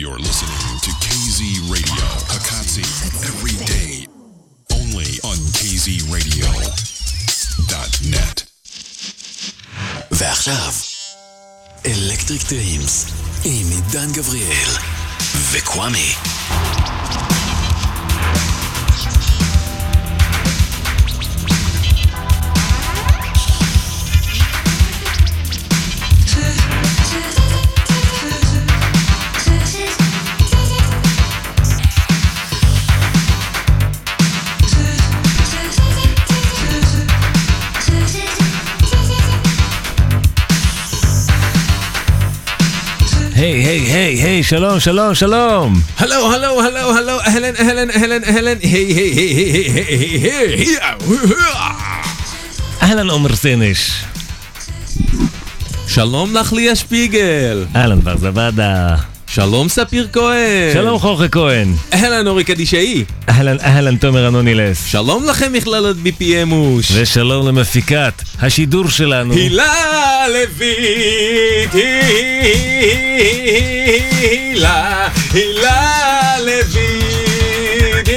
You're listening to KZ Radio, Hakatsi, every day, only on kzradio.net. ועכשיו, אלקטריק דרימס, עם עידן גבריאל וקוואמי. היי, שלום, הלו, אהלן, היי, אהלן עומר סנש. שלום לך ליה שפיגל. אהלן בר זבדה. שלום ספיר כהן. שלום חורכה כהן. אהלן אורי קדישאי. אהלן תומר אנונילס. שלום לכם מכללת BPMוש. ושלום למפיקת השידור שלנו הילה לויט. הילה לויט.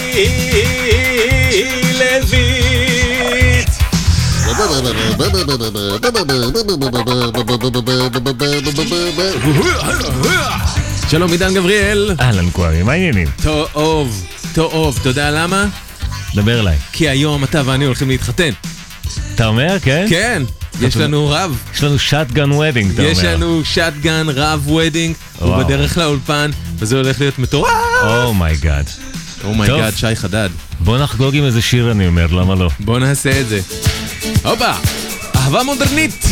שלום עידן גבריאל. אהלן קווארי, מה העניינים? טוב, אתה יודע למה? דבר אליי. כי היום אתה ואני הולכים להתחתן. אתה אומר, כן? כן, יש לנו רב. יש לנו שטגן וודינג, אתה אומר. יש לנו שטגן רב וודינג, הוא בדרך לאולפן, וזה הולך להיות מטורף. אומייגאד. אומייגאד, שי חדד. בוא נחגוג עם איזה שיר, אני אומר, למה לא? בוא נעשה את זה. הופה, אהבה מודרנית.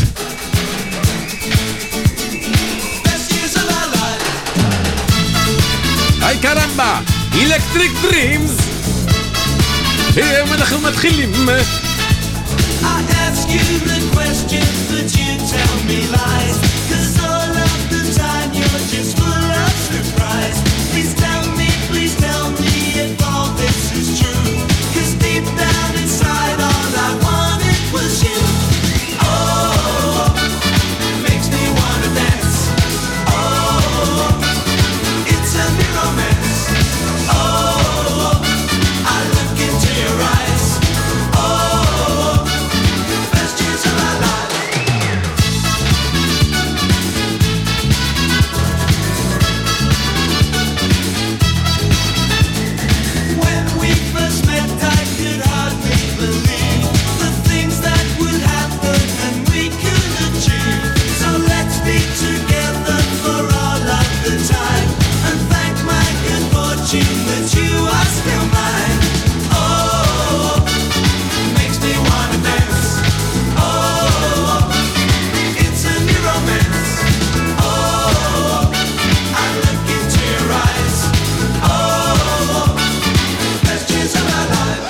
היי קרמבה, אלקטריק דרימס. היום אנחנו מתחילים. I ask you the questions, but you tell me lies. 'Cause all of the time you're just full of surprise. Please tell me if all this is true. 'Cause deep down inside all I wanted was you. Oh, makes me wanna dance. Oh, it's a new romance. Oh, I look into your eyes. Oh, best years of my life. When we first met, I could hardly believe the things that would happen and we could achieve. So let's be together for all of the time and thank my good fortune that you are still mine. Oh, makes me wanna dance. Oh, it's a new romance. Oh, I look into your eyes. Oh, best years of my life.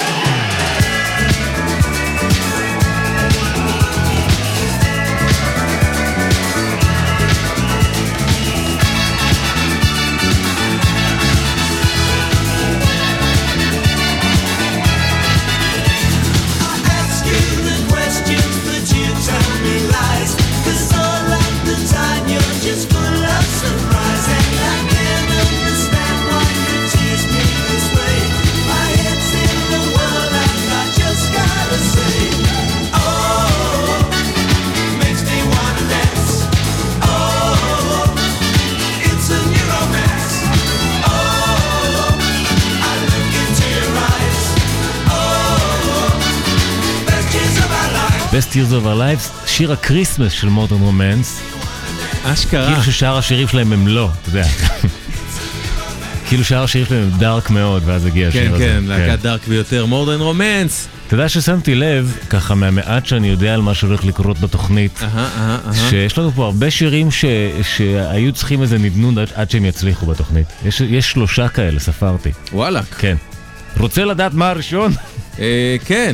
I ask you the questions, but you tell me lies. 'Cause all of the time you're just full of surprise. And I can't understand why you tease me this way. My head's in the world and I just gotta say, oh, makes me wanna dance. Oh, it's a new romance. Oh, I look into your eyes. Oh, best years of our life. Best Years of Our Lives, שיר הקריסמס של מודרן רומנס. אשכרה. כאילו ששאר השירים שלהם הם לא, אתה יודע. כאילו שאר השירים שלהם הם דארק מאוד, ואז הגיע השיר הזה. כן, להקת דארק ביותר, מודרן רומנס. אתה יודע ששמתי לב, ככה מהמעט שאני יודע על מה שהולך לקרות בתוכנית, שיש לנו פה הרבה שירים שהיו צריכים איזה נדנוד עד שהם יצליחו בתוכנית. יש 3 כאלה, ספרתי. וואלה. כן. רוצה לדעת מה הראשון? כן.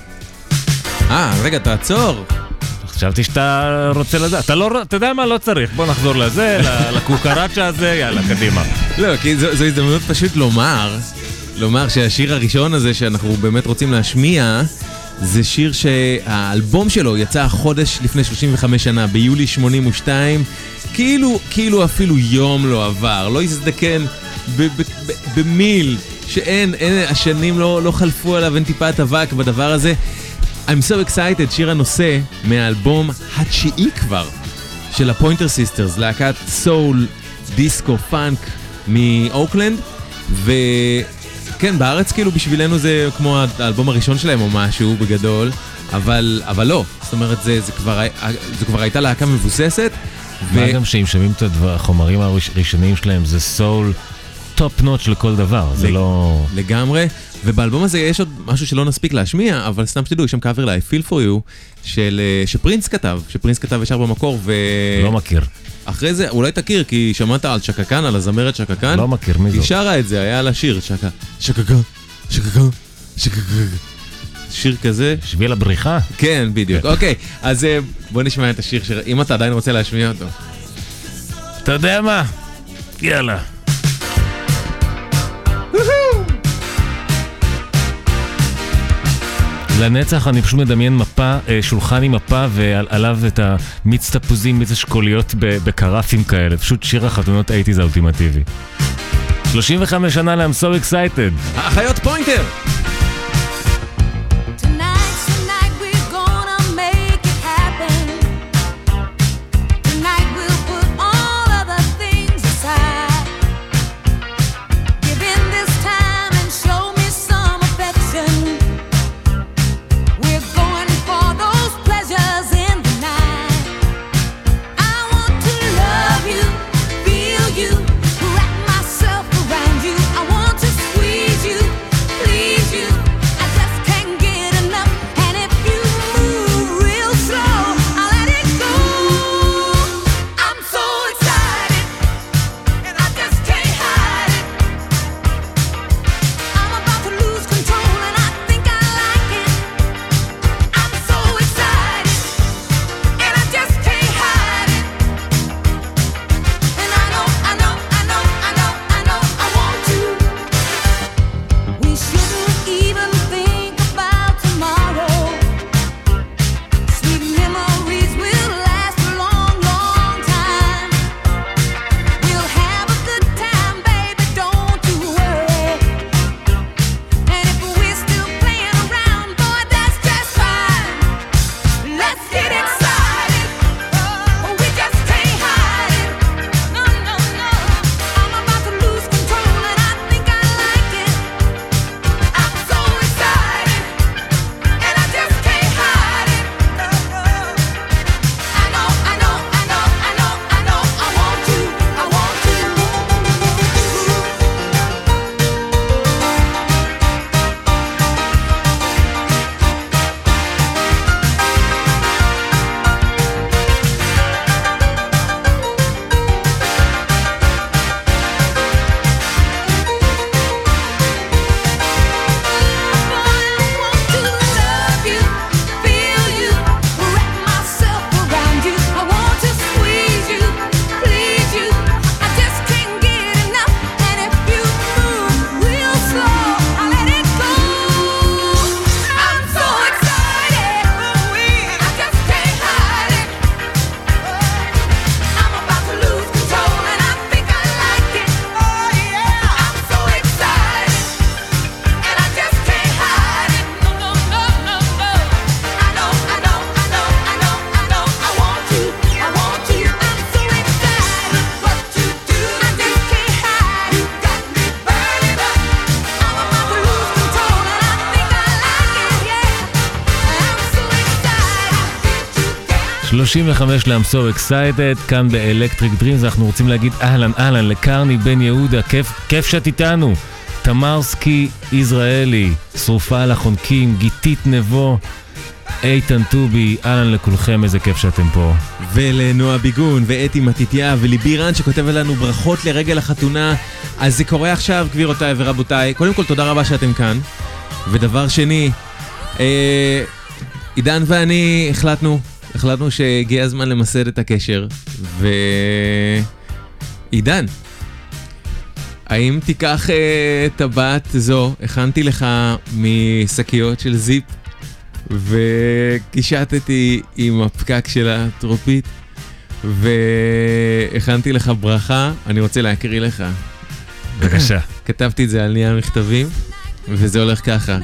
רגע, תעצור. חשבתי שאתה רוצה לדעת. אתה יודע מה? לא צריך. בוא נחזור לזה, לקוקרצ'ה הזה, יאללה, קדימה. לא, כי זו הזדמנות פשוט לומר שהשיר הראשון הזה שאנחנו באמת רוצים להשמיע זה שיר שהאלבום שלו יצא חודש לפני 35 שנה, ביולי 82, כאילו אפילו יום לא עבר, לא הזדקן במיל, שאין, השנים לא חלפו עליו, אין טיפת אבק בדבר הזה. I'm so excited, שיר הנושא מהאלבום התשיעי כבר, של הפוינטר סיסטרס, להקת סול, דיסקו, פאנק מאוקלנד, וכן, בארץ כאילו בשבילנו זה כמו האלבום הראשון שלהם או משהו בגדול, אבל לא, זאת אומרת זה כבר הייתה להקה מבוססת. מה גם שאם שומעים את החומרים הראשוניים שלהם זה סול טופ נוט לכל דבר, זה לא... לגמרי, ובאלבום הזה יש עוד משהו שלא נספיק להשמיע, אבל סתם שתדעו, יש שם קאבר ל-I Feel For You, שפרינס כתב ישר במקור, לא מכיר. אחרי זה, אולי תכיר, כי שמעת על שקקן, על הזמרת שקקן. לא מכיר, מי זאת? היא שרה את זה, היה לה שיר, שקקן. שיר כזה. שביל הבריחה? כן, בדיוק. אוקיי, אז בוא נשמע את השיר, אם אתה עדיין רוצה להשמיע אותו. אתה יודע מה? יאללה. לנצח אני פשוט מדמיין מפה, שולחן עם מפה ועליו את המיץ תפוזים, מיץ אשכוליות בקרפים כאלה, פשוט שיר החתונות 80s האולטימטיבי. 35 שנה ל-I'm so excited. האחיות פוינטר! ל-I'm so excited, כאן באלקטריק דרימס, אנחנו רוצים להגיד אהלן לקרני בן יהודה, כיף שאת איתנו, תמרסקי יזרעאלי, שרופה על החונקים, גיתית נבו, איתן טובי, אהלן לכולכם, איזה כיף שאתם פה. ולנועה ביגון ואתי מתיתיה וליבי רן שכותב לנו ברכות לרגל החתונה. אז זה קורה עכשיו, גבירותיי ורבותיי, קודם כל תודה רבה שאתם כאן, ודבר שני, עידן ואני החלטנו שהגיע הזמן למסד את הקשר, ועידן, האם תיקח טבעת זו, הכנתי לך משקיות של זיפ, וקישטתי עם הפקק של הטרופית, והכנתי לך ברכה, אני רוצה להקריא לך. בבקשה. כתבתי את זה על נייר מכתבים, וזה הולך ככה.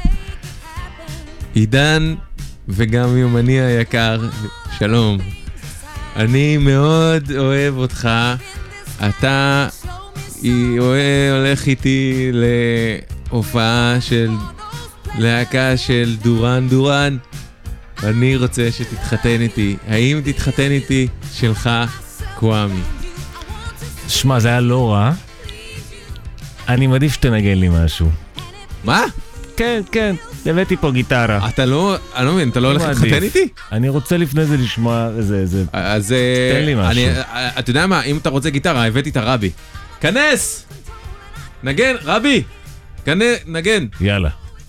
עידן וגם יומני היקר, שלום. אני מאוד אוהב אותך, אתה הולך איתי להופעה של להקה של דורן דורן, אני רוצה שתתחתן איתי. האם תתחתן איתי? שלך, קוואמי. שמע, זה היה לא רע. אני מעדיף שתנגן לי משהו. מה? כן, כן, הבאתי פה גיטרה. אתה לא, אני לא מבין, אתה לא הולך להתחתן איתי? אני רוצה לפני זה לשמוע איזה... אז תן לי משהו. אתה יודע מה, אם אתה רוצה גיטרה, הבאתי את הרבי. כנס! נגן, רבי! נגן. יאללה.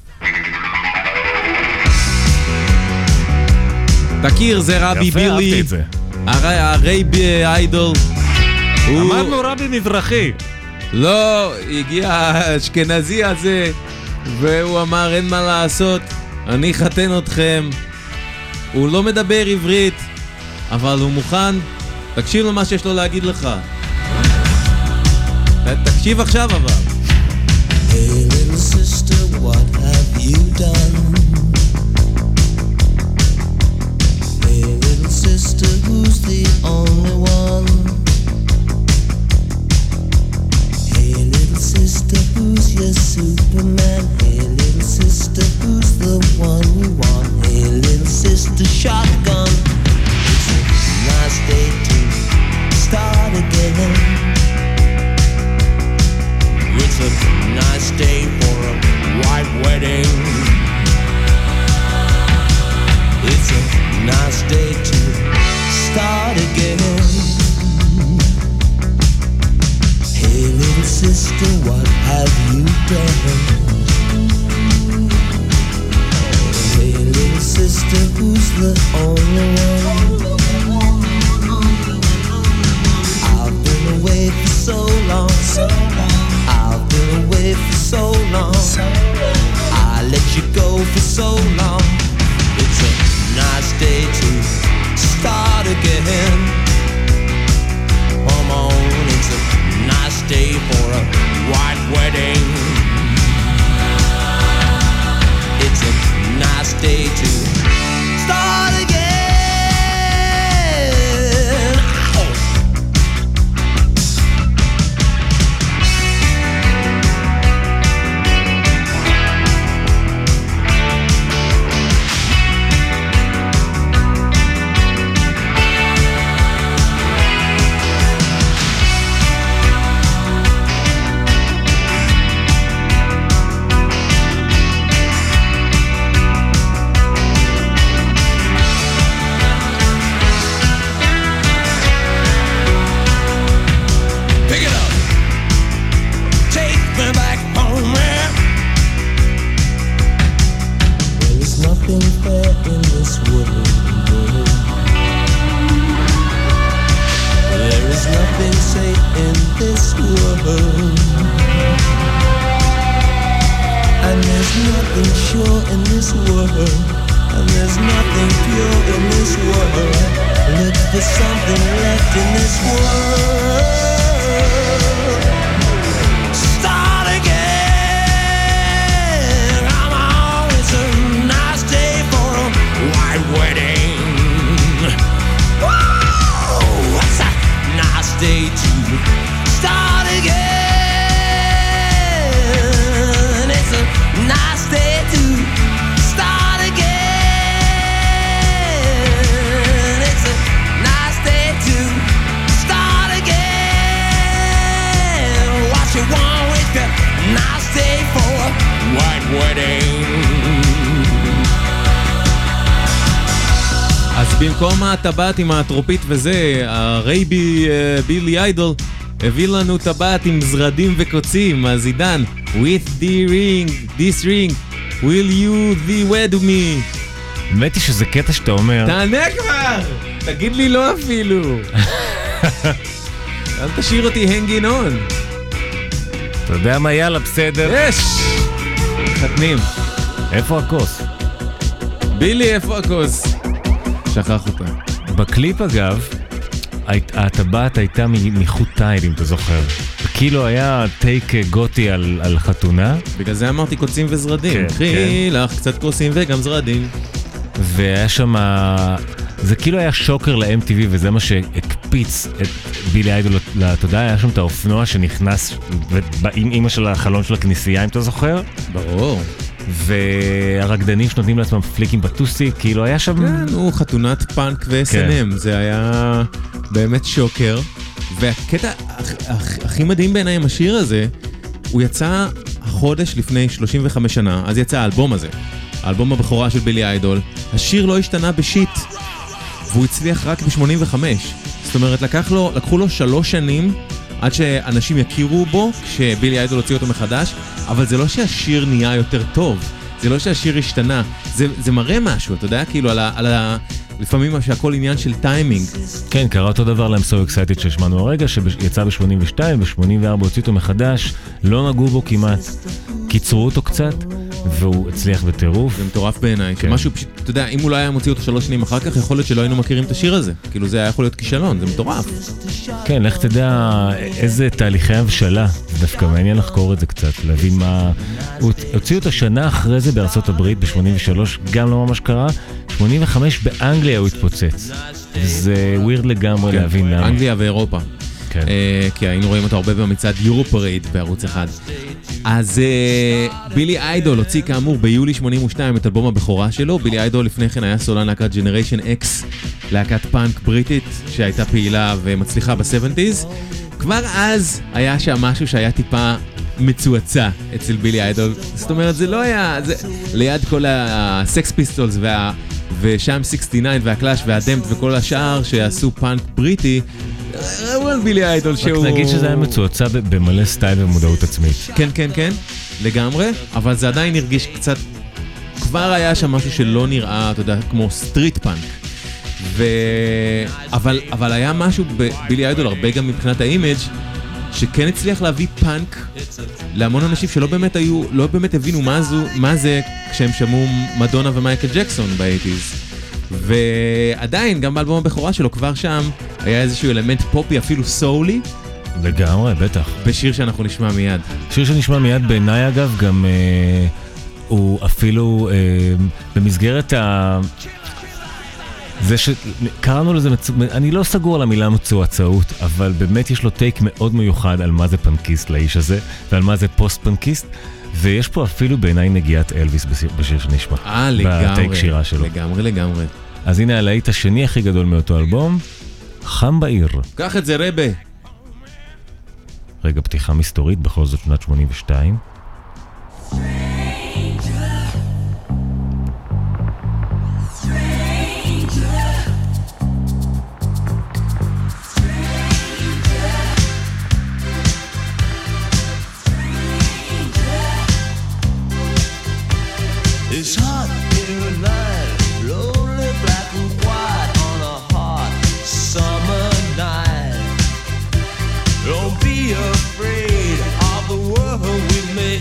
תכיר, זה רבי יפה, בילי. אהבתי את זה. הרייבי איידול. אמרנו רבי מזרחי. לא, הגיע האשכנזי הזה, והוא אמר אין מה לעשות, אני חתן אתכם. הוא לא מדבר עברית, אבל הוא מוכן. תקשיב למה שיש לו להגיד לך. תקשיב עכשיו אבל. Hey little sister, what have you done? Hey little sister, who's the only one? Hey little sister, who's your Superman? Hey little sister, who's the one you want? Hey little sister, shotgun. It's a nice day to start again. It's a nice day for a white wedding. It's a nice day to start again. Hey little sister, what have you done? Hey little sister, who's the only one? I've been away for so long. I've been away for so long. I let you go for so long. It's a nice day to start again. Come on, it's a nice day for a white wedding. It's a nice day to start again. במקום הטבעת עם הטרופית וזה, הרייבי בילי איידול הביא לנו טבעת עם זרדים וקוצים. אז עידן, with this ring, will you be wed with me? האמת היא שזה קטע שאתה אומר. תענה כבר! תגיד לי לא אפילו. אל תשאיר אותי hanging on. אתה יודע מה, יאללה, בסדר. יש! חתנים. איפה הכוס? בילי, איפה הכוס? שכח אותה. בקליפ אגב, הטבעת הייתה מחוט תיל, אם אתה זוכר. כאילו היה טייק גותי על חתונה. בגלל זה אמרתי קוצים וזרדים. כן, קחי לך קצת קוצים וגם זרדים. והיה שם, זה כאילו היה שוקר ל-MTV, וזה מה שהקפיץ את בילי איידול לתודעה. היה שם את האופנוע שנכנס עם אמא של החלון של הכנסייה, אם אתה זוכר. ברור. והרקדנים שנותנים לעצמם פליקים בטוסי, כאילו היה שם... כן, הוא חתונת פאנק ו-SNM, זה היה באמת שוקר. והקטע הכי מדהים בעיניי עם השיר הזה, הוא יצא החודש לפני 35 שנה, אז יצא האלבום הזה, האלבום הבכורה של בילי איידול. השיר לא השתנה בשיט, והוא הצליח רק ב-85. זאת אומרת, לקחו לו 3 שנים עד שאנשים יכירו בו, כשבילי איידול הוציא אותו מחדש, אבל זה לא שהשיר נהיה יותר טוב, זה לא שהשיר השתנה, זה מראה משהו, אתה יודע, כאילו לפעמים שהכל עניין של טיימינג. כן, קרה אותו דבר להם So Excited ששמענו הרגע, שיצא ב-82, ב-84 הוציא אותו מחדש, לא נגעו בו כמעט, קיצרו אותו קצת, והוא הצליח בטירוף. זה מטורף בעיניי, כן. משהו פשוט, אתה יודע, אם הוא לא היה מוציא אותו 3 שנים אחר כך, יכול להיות שלא היינו מכירים את השיר הזה, כאילו זה היה יכול להיות כישלון, זה מטורף. כן, לך תדע איזה תהליכי הבשלה, זה דווקא מעניין לחקור את זה קצת, להבין מה... הוא הוציא אותו שנה אחרי זה בארצות הברית, ב-83, גם לא ממש קרה, 85 באנגליה הוא התפוצץ. זה ווירד לגמרי כן, להבין למה. אנגליה ואירופה. כן. כי היינו רואים אותו הרבה במצעד יורופרייד בערוץ אחד. אז בילי איידול הוציא כאמור ביולי 82 את אלבום הבכורה שלו. בילי איידול לפני כן היה סולן להקת ג'נריישן אקס, להקת פאנק בריטית שהייתה פעילה ומצליחה ב-70s. כבר אז היה שם משהו שהיה טיפה מצועצע אצל בילי איידול. זאת אומרת, זה לא היה... ליד כל הסקס פיסטולס ושם 69 והקלאש והדמפט וכל השאר שעשו פאנק בריטי, ראו על בילי איידול שהוא... רק נגיד שזה היה מצועצע במלא סטייל ומודעות עצמית. כן, כן, כן, לגמרי, אבל זה עדיין הרגיש קצת... כבר היה שם משהו שלא נראה, אתה יודע, כמו סטריט פאנק. אבל היה משהו בבילי איידול, הרבה גם מבחינת האימג', שכן הצליח להביא פאנק להמון אנשים שלא באמת היו, לא באמת הבינו מה זה כשהם שמעו מדונה ומייקל ג'קסון ב-80s. ועדיין, גם באלבום הבכורה שלו, כבר שם היה איזשהו אלמנט פופי, אפילו סולי. לגמרי, בטח. בשיר שאנחנו נשמע מיד. שיר שנשמע מיד בעיניי אגב, גם הוא אפילו במסגרת זה שקראנו לזה, אני לא סגור על המילה מצועצעות, אבל באמת יש לו טייק מאוד מיוחד על מה זה פנקיסט לאיש הזה, ועל מה זה פוסט פנקיסט, ויש פה אפילו בעיניי נגיעת אלוויס בשיר שנשמע. בטייק שירה שלו. לגמרי. אז הנה הלהיט השני הכי גדול מאותו אלבום, חם בעיר. קח את זה רבה. רגע, פתיחה מסתורית, בכל זאת שנת 82. It's hot in the night, lonely black and white on a hot summer night. Don't be afraid of the world we made.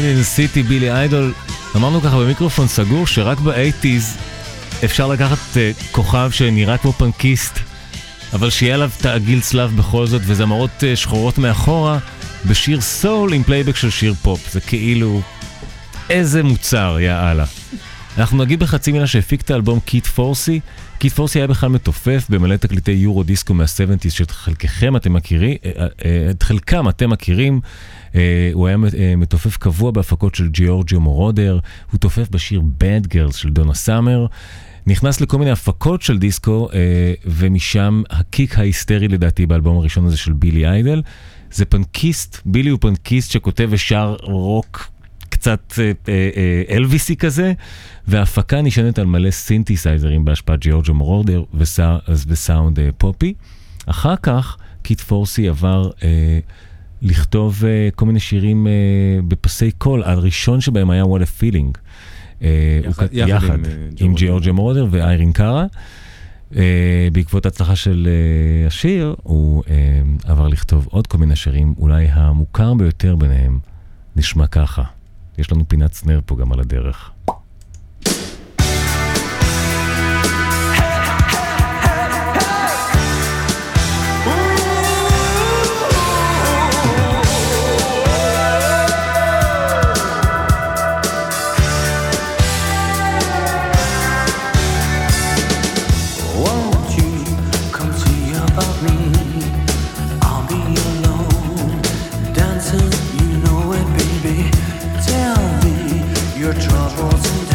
in the City, בילי איידול, אמרנו ככה במיקרופון סגור שרק ב-80s אפשר לקחת כוכב שנראה כמו פנקיסט, אבל שיהיה עליו תעגיל צלב בכל זאת, וזמרות שחורות מאחורה, בשיר סול עם פלייבק של שיר פופ. זה כאילו, איזה מוצר, יאללה. אנחנו נגיד בחצי מילה שהפיק את האלבום קיט פורסי. קיט פורסי היה בכלל מתופף במלא תקליטי יורו דיסקו מה-70s, שאת חלקכם אתם מכירים, את חלקם אתם מכירים. הוא היה מתופף קבוע בהפקות של ג'יורג'יו מורודר, הוא תופף בשיר Bad Girls של דונה סאמר, נכנס לכל מיני הפקות של דיסקו, ומשם הקיק ההיסטרי לדעתי באלבום הראשון הזה של בילי איידל. זה פנקיסט, בילי הוא פנקיסט שכותב ושר רוק קצת אלוויסי כזה, וההפקה נשענת על מלא סינתסייזרים בהשפעת ג'יורג'יו מורודר וסאונד פופי. אחר כך קיט פורסי עבר לכתוב כל מיני שירים בפסי קול, הראשון שבהם היה What a Feeling, יחד עם ג'יורג'יו מורודר ואיירין קארה. בעקבות ההצלחה של השיר, הוא עבר לכתוב עוד כל מיני שירים, אולי המוכר ביותר ביניהם נשמע ככה. יש לנו פינת סנר פה גם על הדרך. Your troubles and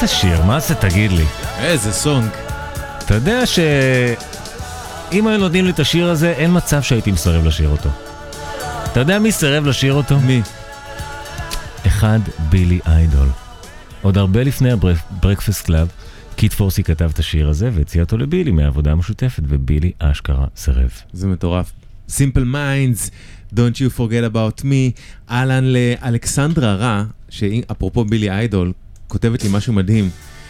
זה שיר? מה זה? תגיד לי. איזה סונג. אתה יודע שאם היו נותנים לי את השיר הזה, אין מצב שהייתי מסרב לשיר אותו. אתה יודע מי סרב לשיר אותו? מי? אחד, בילי איידול. עוד הרבה לפני הברקפסט קלאב, קיט פורסי כתב את השיר הזה והציע אותו לבילי מהעבודה המשותפת, ובילי אשכרה סרב. זה מטורף. Simple Minds, Don't You Forget About Me, אהלן לאלכסנדרה רע, שאפרופו בילי איידול, כותבת לי משהו מדהים.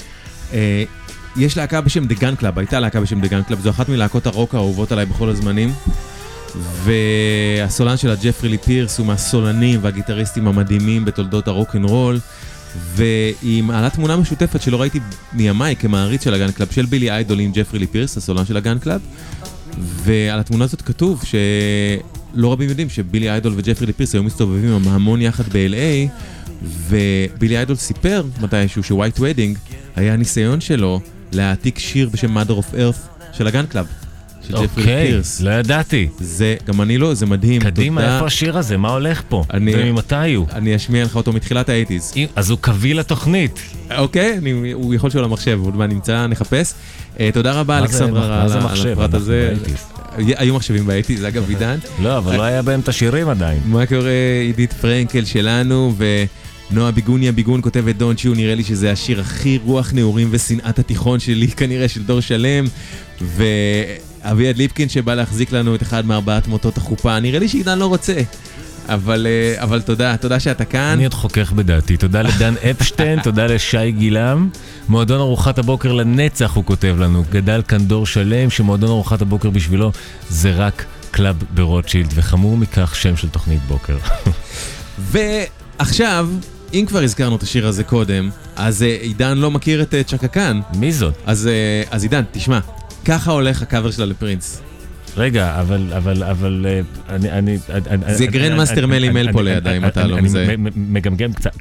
יש להקה בשם The Gun Club, הייתה להקה בשם The Gun Club, זו אחת מלהקות הרוק האהובות עליי בכל הזמנים, והסולן שלה ג'פרי לי פירס הוא מהסולנים והגיטריסטים המדהימים בתולדות הרוק אנד רול, והיא מעלה תמונה משותפת שלא ראיתי מימיי כמעריץ של הגן קלאב, של בילי איידול עם ג'פרי לי פירס, הסולן של הגן קלאב, ועל התמונה הזאת כתוב שלא רבים יודעים שבילי איידול וג'פרי לי פירס היו מסתובבים המון יחד ב-LA, ובילי איידול סיפר מתישהו שווייט ווידינג היה ניסיון שלו להעתיק שיר בשם Mother of Earth של הגן קלאב. אוקיי, לא ידעתי. זה, גם אני לא, זה מדהים. קדימה, איפה השיר הזה? מה הולך פה? וממתי הוא? אני אשמיע לך אותו מתחילת ה-80s. אז הוא קביל לתוכנית. אוקיי, הוא יכול שהוא למחשב, הוא מה נמצא, נחפש. תודה רבה, אלכסנדרה, על הפרט הזה. היו מחשבים ב-80s, זה אגב עידן. לא, אבל לא היה בהם את השירים עדיין. מה קורה, עידית פרנקל שלנו, נועה ביגון כותבת Don't You, נראה לי שזה השיר הכי רוח נעורים ושנאת התיכון שלי, כנראה של דור שלם, ואביעד ליפקין שבא להחזיק לנו את אחד מארבעת מוטות החופה, נראה לי שעידן לא רוצה, אבל תודה שאתה כאן. אני עוד חוכך בדעתי, תודה לדן אפשטיין, תודה לשי גילם, מועדון ארוחת הבוקר לנצח הוא כותב לנו, גדל כאן דור שלם שמועדון ארוחת הבוקר בשבילו זה רק קלאב ברוטשילד, וחמור מכך שם של תוכנית בוקר. ועכשיו, אם כבר הזכרנו את השיר הזה קודם, אז עידן לא מכיר את צ'קה קאן. מי זאת? אז עידן, תשמע, ככה הולך הקאבר שלה לפרינס. רגע, אבל אני... זה גרנד מאסטר מלי מל פה לידה, אם אתה לא מזה. אני מגמגם קצת...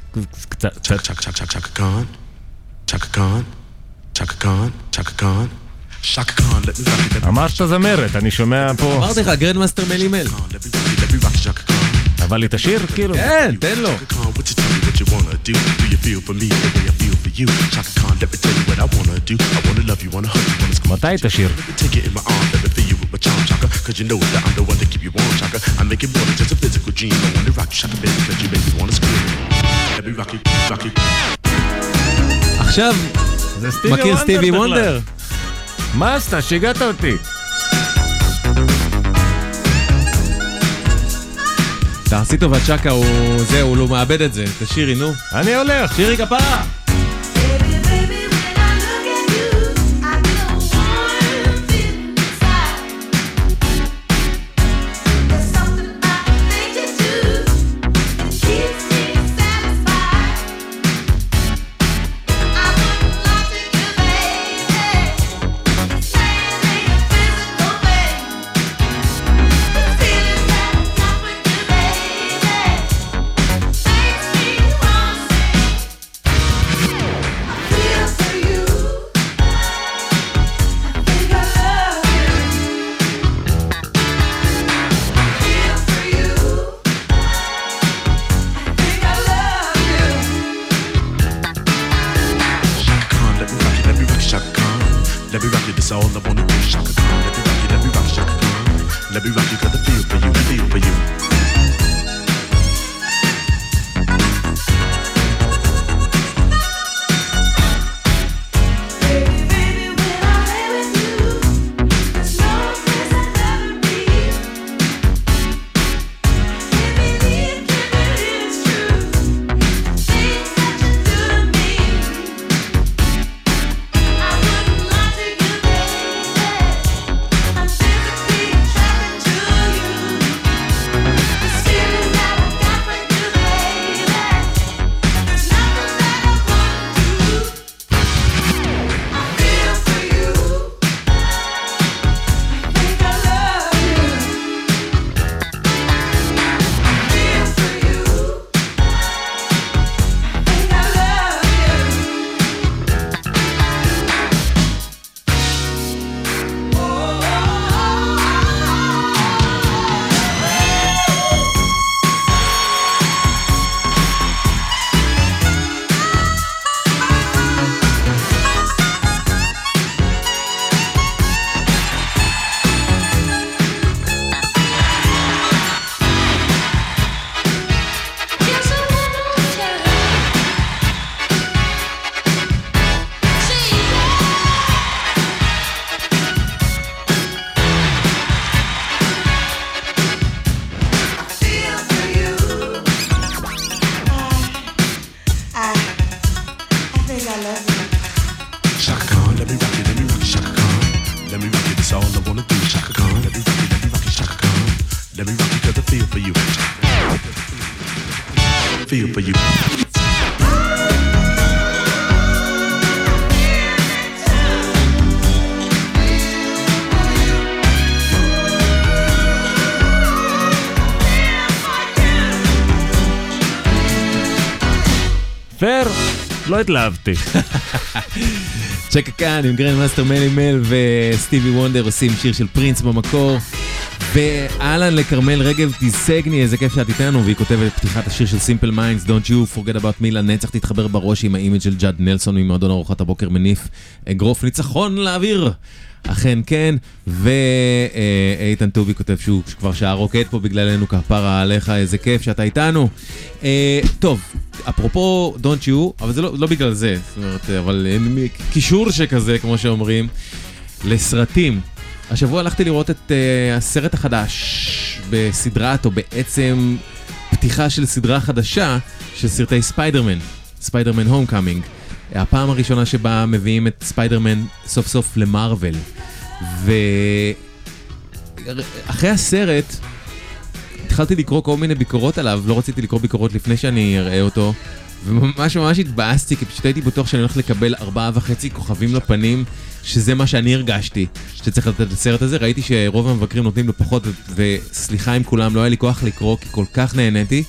Chaka Khan, let me rock it. ממש את הזמרת, אני שומע פה... אמרתי לך, גרנד מאסטר מלי מל. Let me rock it, Chaka Khan. אבל לי תשיר, כאילו? כן, תן לו. Chaka Khan, what you tell me what you wanna do? Do you feel for me the way I feel for you? Chaka Khan, let me tell you what I wanna do. I wanna love you, wanna hug you, wanna squeeze you. מתי תשיר? Let me take it in my arms, let me feel you with my charm, Chaka. Cause you know that I'm the one to keep you warm, Chaka. I make it more than just a physical dream. I wanna rock you, Chaka, baby, cause you make me wanna scream. Let me rock it, rock it. עכשיו, מכיר סטיבי וונדר? מה עשתה? שיגעת אותי. תעשי טובה צ'קה, הוא לא מאבד את זה. תשירי, נו. אני הולך. שירי כפרה. feel for you. פייר, לא התלהבתי. צ'קה כאן עם גרנד מאסטר מלי מל וסטיבי וונדר עושים שיר של פרינס במקור. ואלן לקרמל רגב תיסגני, איזה כיף שאת איתנו, והיא כותבת פתיחת השיר של Simple Minds, Don't You Forget About Me, לנצח תתחבר בראש עם האימג' של ג'אד נלסון ממועדון ארוחת הבוקר מניף אגרוף ניצחון לאוויר. אכן כן, ואיתן טובי כותב שהוא כבר שעה רוקד פה בגללנו, כפרה עליך, איזה כיף שאתה איתנו. טוב, אפרופו Don't You, אבל זה לא בגלל זה, זאת אומרת, אבל קישור שכזה, כמו שאומרים, לסרטים. השבוע הלכתי לראות את הסרט החדש בסדרת, או בעצם פתיחה של סדרה חדשה של סרטי ספיידרמן, ספיידרמן הומקאמינג. הפעם הראשונה שבה מביאים את ספיידרמן סוף סוף למרוול. ואחרי הסרט התחלתי לקרוא כל מיני ביקורות עליו, לא רציתי לקרוא ביקורות לפני שאני אראה אותו, וממש ממש התבאסתי, כי פשוט הייתי בטוח שאני הולך לקבל 4.5 כוכבים לפנים, שזה מה שאני הרגשתי שצריך לתת את הסרט הזה. ראיתי שרוב המבקרים נותנים לו פחות, וסליחה עם כולם, לא היה לי כוח לקרוא, כי כל כך נהניתי.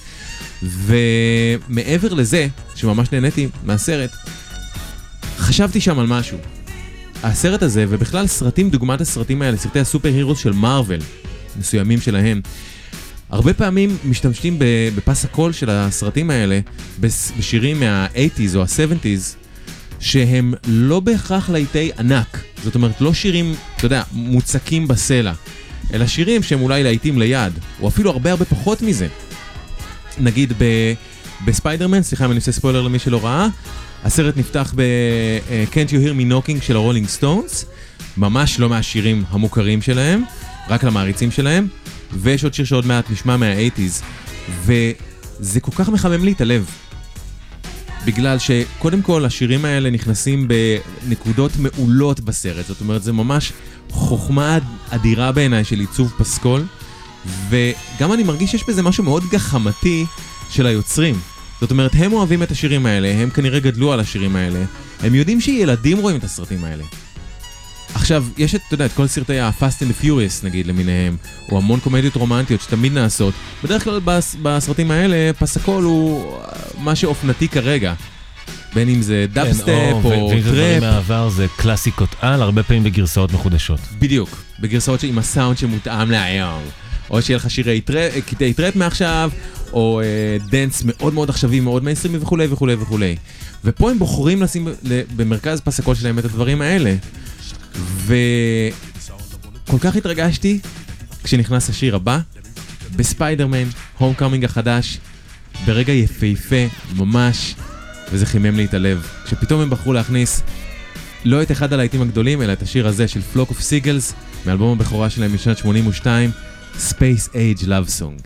ומעבר לזה, שממש נהניתי מהסרט, חשבתי שם על משהו. הסרט הזה, ובכלל סרטים דוגמת הסרטים האלה, סרטי הסופר הירוס של מארוול, מסוימים שלהם, הרבה פעמים משתמשים בפס הקול של הסרטים האלה, בשירים מה-80s או ה-70s, שהם לא בהכרח להיטי ענק. זאת אומרת, לא שירים, אתה יודע, מוצקים בסלע, אלא שירים שהם אולי להיטים ליד, או אפילו הרבה פחות מזה. נגיד בספיידרמן, סליחה אם אני עושה ספוילר למי שלא ראה, הסרט נפתח ב-Can't You Hear Me Knocking של הרולינג סטונס, ממש לא מהשירים המוכרים שלהם, רק למעריצים שלהם, ויש עוד שיר שעוד מעט נשמע מה-80s, וזה כל כך מחמם לי את הלב, בגלל שקודם כל השירים האלה נכנסים בנקודות מעולות בסרט, זאת אומרת זה ממש חוכמה אדירה בעיניי של עיצוב פסקול, וגם אני מרגיש שיש בזה משהו מאוד גחמתי של היוצרים. זאת אומרת, הם אוהבים את השירים האלה, הם כנראה גדלו על השירים האלה, הם יודעים שילדים רואים את הסרטים האלה. עכשיו, יש את, אתה יודע, את כל סרטי ה-Fast and the Furious נגיד למיניהם, או המון קומדיות רומנטיות שתמיד נעשות. בדרך כלל בסרטים האלה פסקול הוא מה שאופנתי כרגע. בין אם זה דאפסטפ או טראפ. ואם זה דברים מהעבר זה קלאסיקות על, הרבה פעמים בגרסאות מחודשות. בדיוק, בגרסאות עם הסאונד שמותאם להיום. או שיהיה לך שירי קטעי טראפ מעכשיו, או דנס מאוד מאוד עכשווי, מאוד מיינסטרימי וכולי וכולי וכולי. ופה הם בוחרים לשים במרכז פסקול שלהם את הדברים האלה. וכל כך התרגשתי כשנכנס השיר הבא בספיידרמן הומקאמינג החדש, ברגע יפהפה ממש, וזה חימם לי את הלב כשפתאום הם בחרו להכניס לא את אחד הלהיטים הגדולים אלא את השיר הזה של Flock of Seagulls מאלבום הבכורה שלהם משנת 82, Space Age Love Song.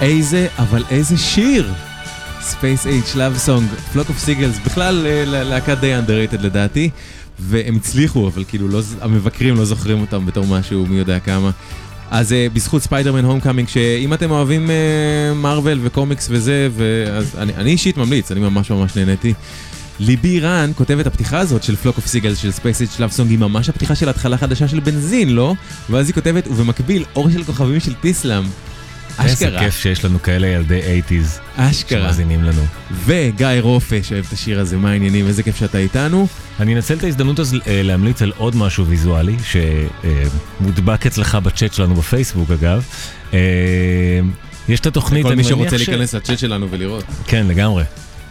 אבל איזה שיר! Space Age Love Song, Flock of Seagulls, בכלל להקה די underrated לדעתי, והם הצליחו, אבל כאילו המבקרים לא זוכרים אותם בתור משהו, מי יודע כמה. אז בזכות ספיידרמן הומקאמינג, שאם אתם אוהבים מרוול וקומיקס וזה, אז אני אישית ממליץ, אני ממש נהניתי. ליבי רן כותב את הפתיחה הזאת של Flock of Seagulls של Space Age Love Song, היא ממש הפתיחה של התחלה חדשה של בנזין, לא? ואז היא כותבת, ובמקביל, אור של כוכבים של טיסלאם. איזה כיף שיש לנו כאלה ילדי 80s. אשכרה. שמאזינים לנו. וגיא רופא שאוהב את השיר הזה, מה העניינים, איזה כיף שאתה איתנו. אני אנצל את ההזדמנות אז להמליץ על עוד משהו ויזואלי, שמודבק אצלך בצ'אט שלנו בפייסבוק אגב. יש את התוכנית, כל מי שרוצה להיכנס לצ'אט שלנו ולראות. כן, לגמרי.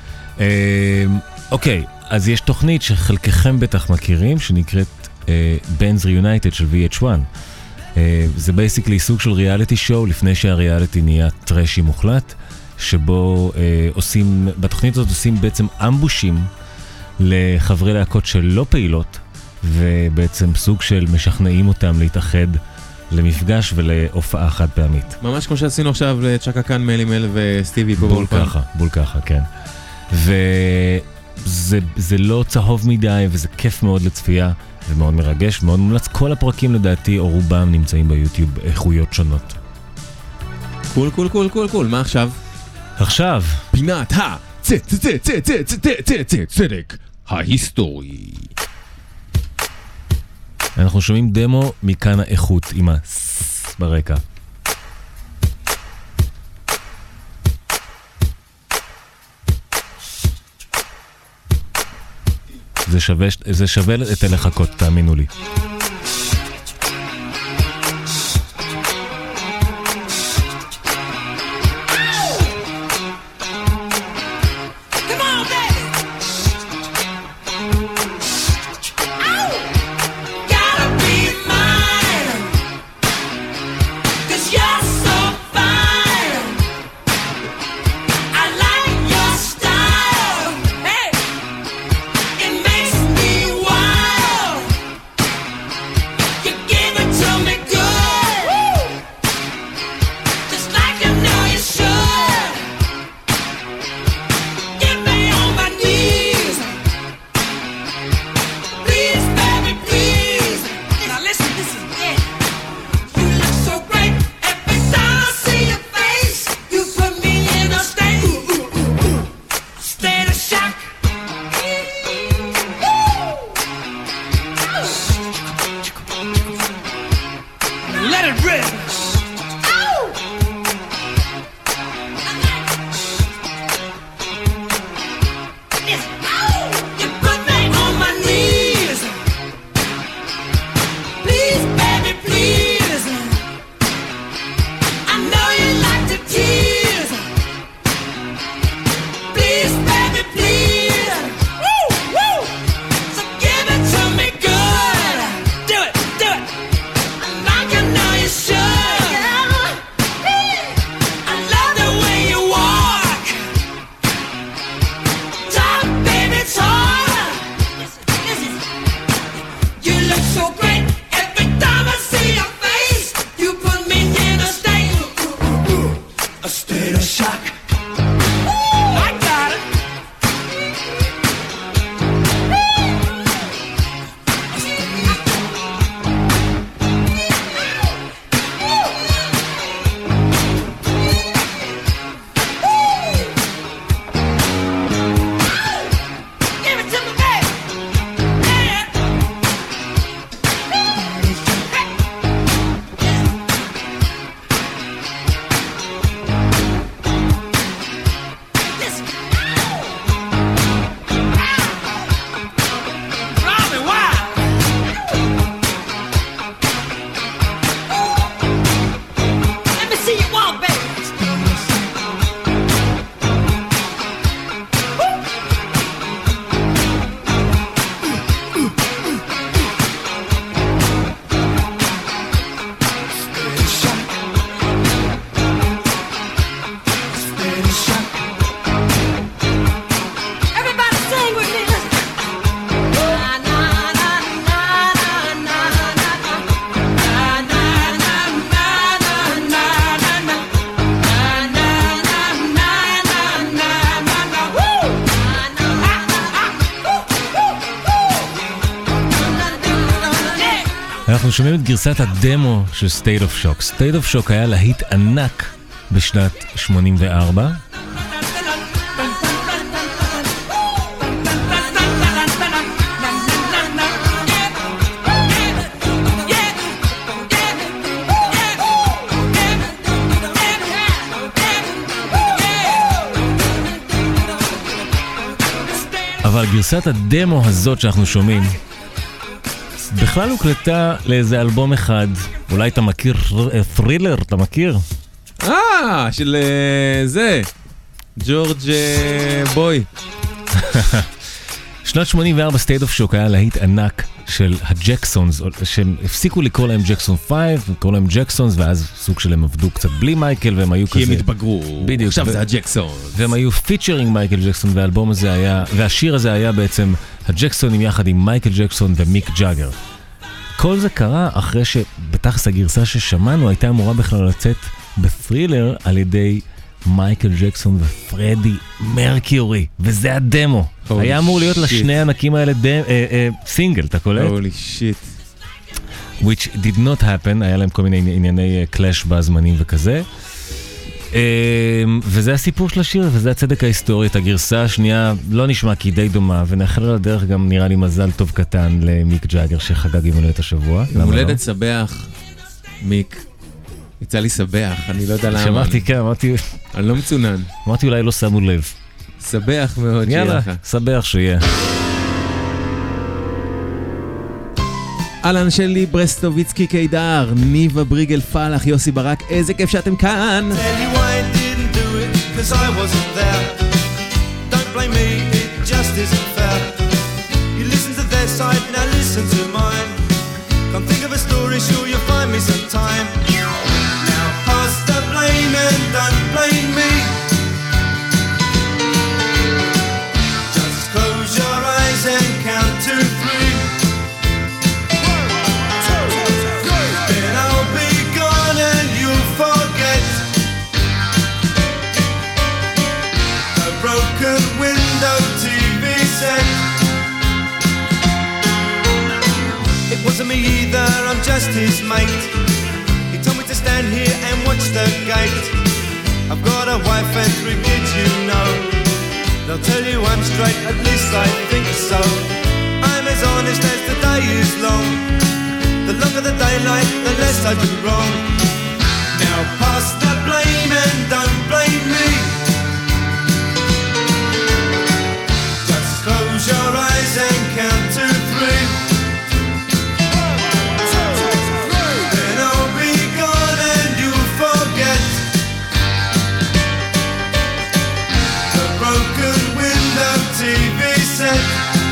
אוקיי, אז יש תוכנית שחלקכם בטח מכירים, שנקראת Bands Reunited של VH1. זה בייסיקלי סוג של ריאליטי שואו, לפני שהריאליטי נהיה טרשי מוחלט, שבו בתוכנית הזאת עושים בעצם אמבושים לחברי להקות שלא פעילות, ובעצם סוג של משכנעים אותם להתאחד למפגש ולהופעה חד פעמית. ממש כמו שעשינו עכשיו לצ'קה קאן מלימל וסטיבי פה באולפן. בול ככה, כן. וזה לא צהוב מדי, וזה כיף מאוד לצפייה, ומאוד מרגש, מאוד מומלץ. כל הפרקים לדעתי, או רובם נמצאים ביוטיוב, איכויות שונות. קול. מה עכשיו? עכשיו. פינת צדק ההיסטורי. אנחנו שומעים דמו מכאן האיכות עם הס ברקע. זה שווה את הלחכות, תאמינו לי. אנחנו שומעים את גרסת הדמו של State of Shock. State of Shock היה להיט ענק בשנת 84. אבל גרסת הדמו הזאת שאנחנו שומעים בכלל הוקלטה לאיזה אלבום אחד. אולי אתה מכיר ת'רילר, אתה מכיר? של זה ג'ורג' בוי. שנת 84 State of Shock היה להיט ענק של הג'קסונס, שהם הפסיקו לקרוא להם ג'קסון 5, לקרוא להם ג'קסונס, ואז סוג שלהם עבדו קצת בלי מייקל, והם היו כזה... כי הם התבגרו, בדיוק, עכשיו זה הג'קסונס. והם היו פיצ'רינג מייקל ג'קסון, והאלבום הזה היה, והשיר הזה היה בעצם הג'קסונים יחד עם מייקל ג'קסון ומיק ג'אגר. כל זה קרה אחרי שבתכלס הגרסה ששמענו הייתה אמורה בכלל לצאת בת'רילר על ידי מייקל ג'קסון ופרדי מרקיורי, וזה הדמו. היה אמור להיות לשני הענקים האלה סינגל, אתה קולט? הולי שיט. Which did not happen, היה להם כל מיני ענייני קלאש בזמנים וכזה. וזה הסיפור של השיר, וזה הצדק ההיסטורי. את הגרסה השנייה לא נשמע כי די דומה, ונחל על הדרך גם נראה לי מזל טוב קטן למיק ג'אגר שחגג יום הולדת השבוע. יום הולדת סבח, מיק. יצא לי סבח, אני לא יודע למה. שמעתי, כן, אמרתי... אני לא מצונן. אמרתי אולי לא שמו לב. סבח מאוד שיהיה לך. יאללה, סבח שיהיה. אלן שלי, ברסטוביצקי קידר, ניבה בריגל פלח, יוסי ברק, איזה כיף שאתם כאן. Tell you why I didn't do it, 'cause I wasn't there. Don't blame me, it just isn't fair. You listen to their side, now listen to mine. Can't think of a story, sure you'll find me sometime. Now pass the blame and don't blame me. Just close your eyes and count to 3. Then I'll be gone and you'll forget a broken window TV set. It wasn't me either, I'm just his mate. He told me to stand here and watch the gate. I've got a wife and 3 kids, you know. They'll tell you I'm straight, at least I think so. I'm as honest as the day is long. The longer the daylight, the less I do wrong. Now pass the blame and don't blame me. Just close your eyes and count to 3. Then I'll be gone and you'll forget the broken window TV set.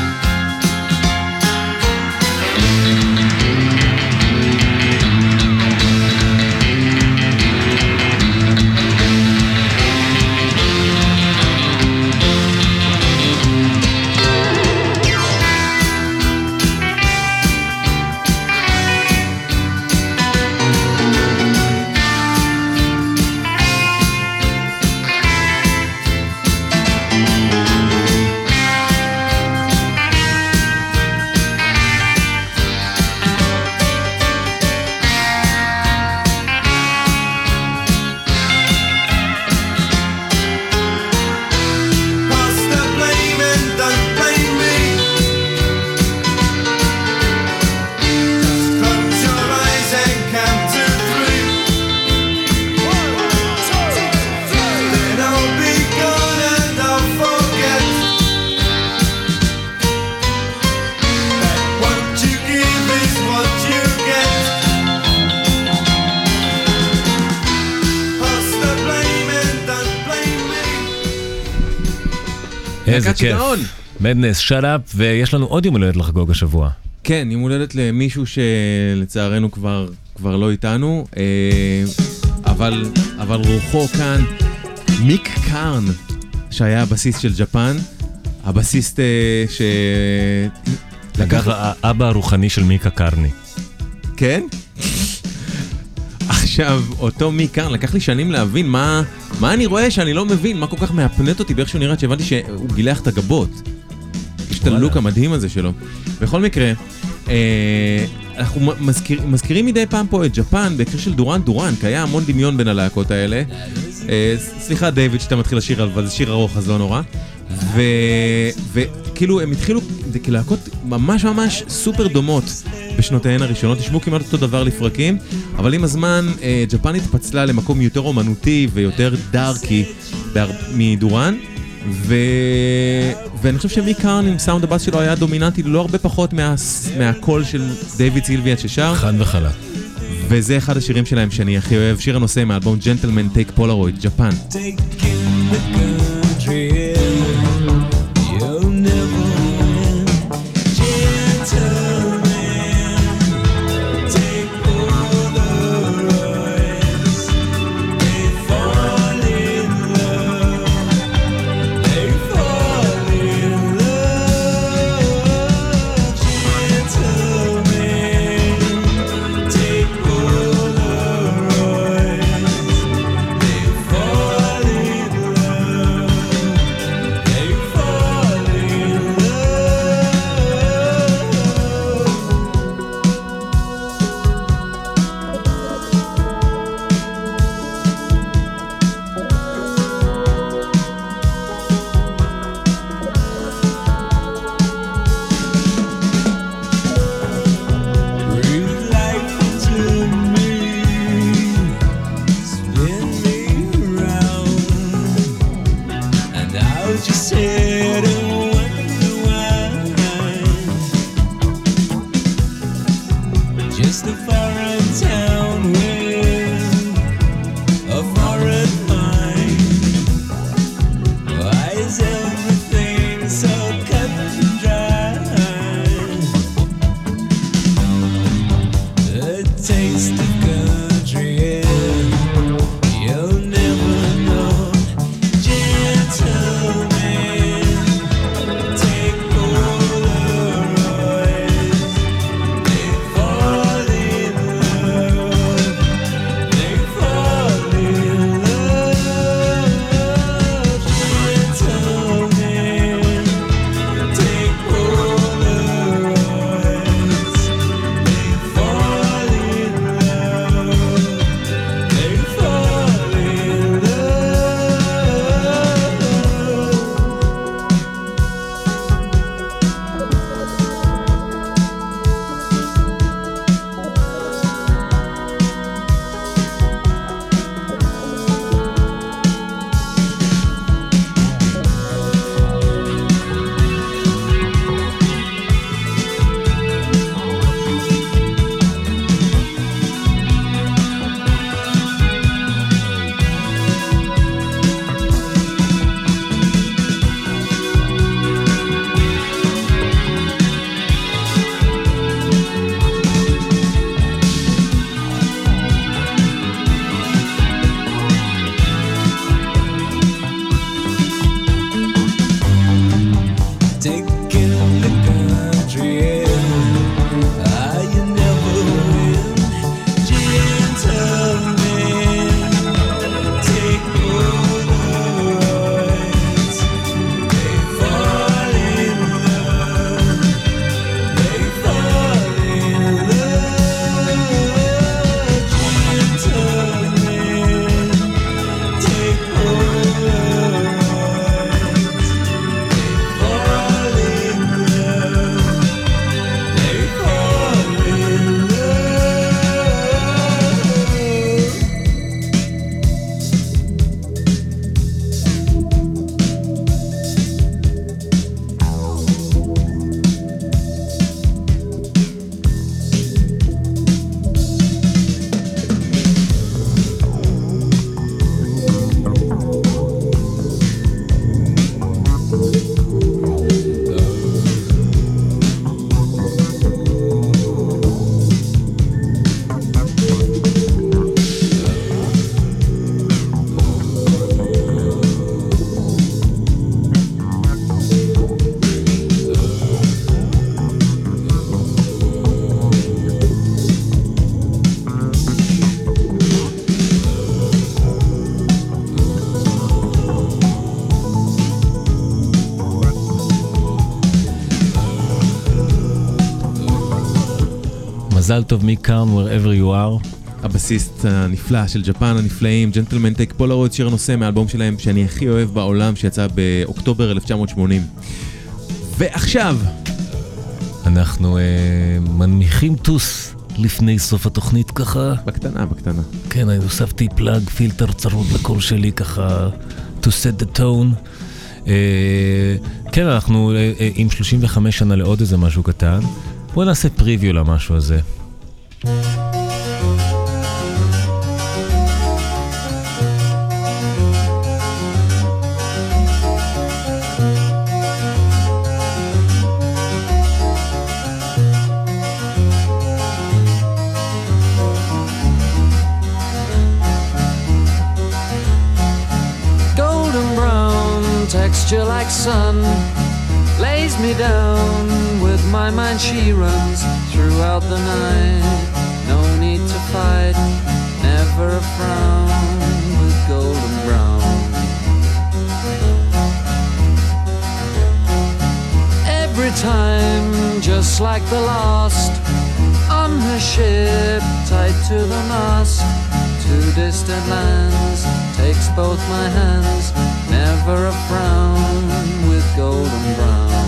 איזה כיף. מדנס, shut up, ויש לנו עוד יום הולדת לחגוג השבוע. כן, יום הולדת למישהו שלצערנו כבר לא איתנו, אבל רוחו כאן, מיק קארן, שהיה הבסיסט של ג'פן, הבסיסט ש... אגב, האבא הרוחני של מיקה קרני. כן? עכשיו, אותו מיק קארן, לקח לי שנים להבין מה אני רואה שאני לא מבין, מה כל כך מאפנט אותי, באיכשהו נראה שהבנתי שהוא גילח את הגבות. יש את הלוק המדהים הזה שלו. בכל מקרה, אנחנו מזכירים מדי פעם פה את ג'פן, בהקשר של דורן, כי היה המון דמיון בין הלהקות האלה. סליחה דיוויד שאתה מתחיל לשיר, אבל זה שיר ארוך אז לא נורא. וכאילו הם התחילו כלהקות ממש סופר דומות בשנותיהן הראשונות, תשמעו כמעט אותו דבר לפרקים, אבל עם הזמן ג'פן התפצלה למקום יותר אומנותי ויותר דארקי מדורן, ואני חושב שמיק קארן עם סאונד הבאס שלו היה דומיננטי לא הרבה פחות מהקול של דיוויד סילביאט ששר. חד וחלק. וזה אחד השירים שלהם שאני הכי אוהב, שיר הנושא מהאלבום ג'נטלמן טייק פולרויד, ג'פן. מזל טוב מכאן, wherever you are. הבסיסט הנפלא של ג'פן הנפלאים, ג'נטלמן טייק פולרויד, שיר הנושא מהאלבום שלהם שאני הכי אוהב בעולם, שיצא באוקטובר 1980. ועכשיו אנחנו מנמיכים טוס לפני סוף התוכנית ככה. בקטנה. כן, אני הוספתי פלאג, פילטר צרוד לקול שלי ככה, to set the tone. כן, אנחנו עם 35 שנה לעוד איזה משהו קטן. בואו נעשה פריוויו למשהו הזה. Texture like sun lays me down. With my mind she runs throughout the night. No need to fight, never a frown. With golden brown, every time just like the last. On her ship tied to the mast, to distant lands takes both my hands. Never a frown with golden brown.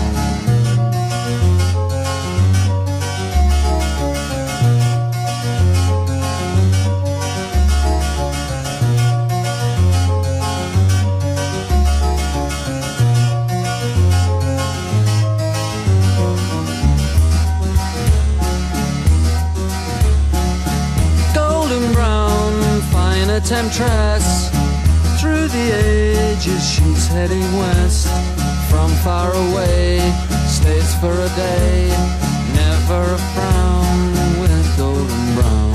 Golden brown, fine a temptress. Through the ages she's heading west. From far away, stays for a day. Never a frown with golden brown.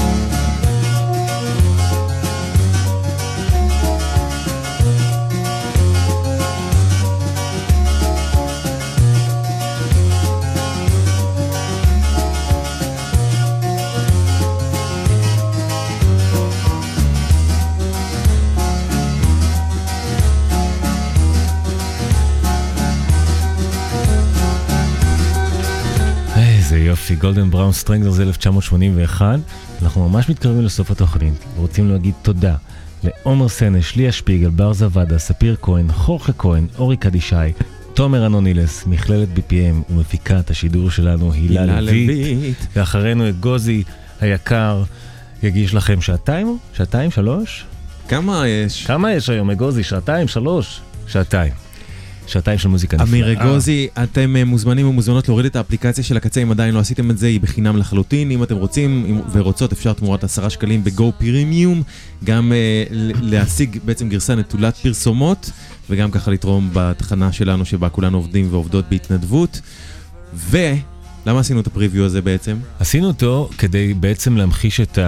יופי, גולדן בראון סטרנגלרס 1981. אנחנו ממש מתקרבים לסוף התוכנית ורוצים להגיד תודה לעומר סנש, ליה שפיגל, בר זוודה, ספיר כהן, חורכה כהן, אורי קדישי, תומר אנונילס, מכללת BPM ומפיקת השידור שלנו הילה לויט. ואחרינו את גוזי היקר יגיש לכם שעתיים, שלוש? כמה יש? כמה יש היום, גוזי? שעתיים, שלוש? שעתיים של מוזיקה נפלאה. אמיר אגוזי, אתם מוזמנים ומוזמנות להוריד את האפליקציה של הקצה, אם עדיין לא עשיתם את זה, היא בחינם לחלוטין. אם אתם רוצים ורוצות, אפשר תמורת 10 שקלים בגו פרימיום, גם להשיג בעצם גרסה נטולת פרסומות, וגם ככה לתרום בתחנה שלנו שבה כולנו עובדים ועובדות בהתנדבות. ולמה עשינו את הפריוויו הזה בעצם? עשינו אותו כדי בעצם להמחיש את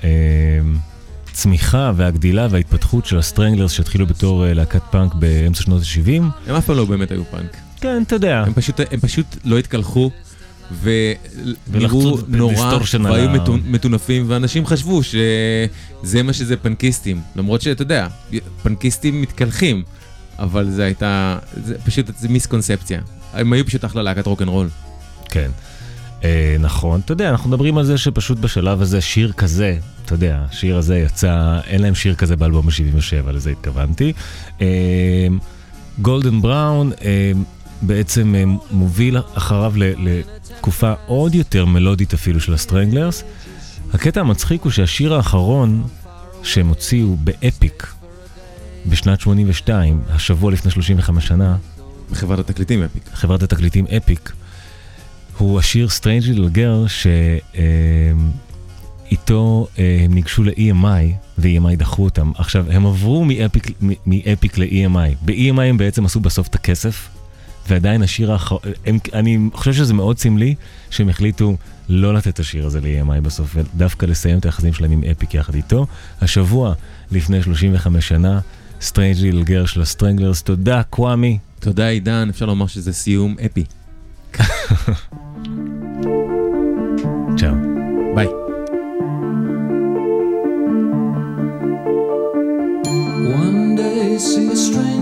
הצמיחה והגדילה וההתפתחות של הסטרנגלרס שהתחילו בתור להקת פאנק באמצע שנות ה-70. הם אף פעם לא באמת היו פאנק. כן, אתה יודע. הם פשוט לא התקלחו ונראו נורא והיו מטונפים, ואנשים חשבו שזה מה שזה פאנקיסטים. למרות שאתה יודע, פאנקיסטים מתקלחים, אבל זה הייתה, זה פשוט מיסקונספציה. הם היו פשוט אחלה להקת רוק'נ'רול. כן. נכון, אתה יודע, אנחנו מדברים על זה שפשוט בשלב הזה שיר כזה, אתה יודע, השיר הזה יצא, אין להם שיר כזה באלבום ה-77, לזה התכוונתי. גולדן בראון בעצם מוביל אחריו לתקופה עוד יותר מלודית אפילו של הסטרנגלרס. הקטע המצחיק הוא שהשיר האחרון שהם הוציאו באפיק בשנת 82, השבוע לפני 35 שנה, בחברת התקליטים אפיק. חברת התקליטים אפיק. הוא השיר Strange Little Girl שאיתו הם ניגשו ל-EMI ו-EMI דחו אותם. עכשיו, הם עברו מאפיק ל-EMI. ב-EMI הם בעצם עשו בסוף את הכסף, ועדיין השיר האחרון, אני חושב שזה מאוד סמלי שהם החליטו לא לתת את השיר הזה ל-EMI בסוף, ודווקא לסיים את היחסים שלהם עם אפיק יחד איתו. השבוע לפני 35 שנה, Strange Little Girl של הסטרנגלרס. תודה, קוואמי. תודה, עידן. אפשר לומר שזה סיום אפי. צ'או. ביי. One day see a stranger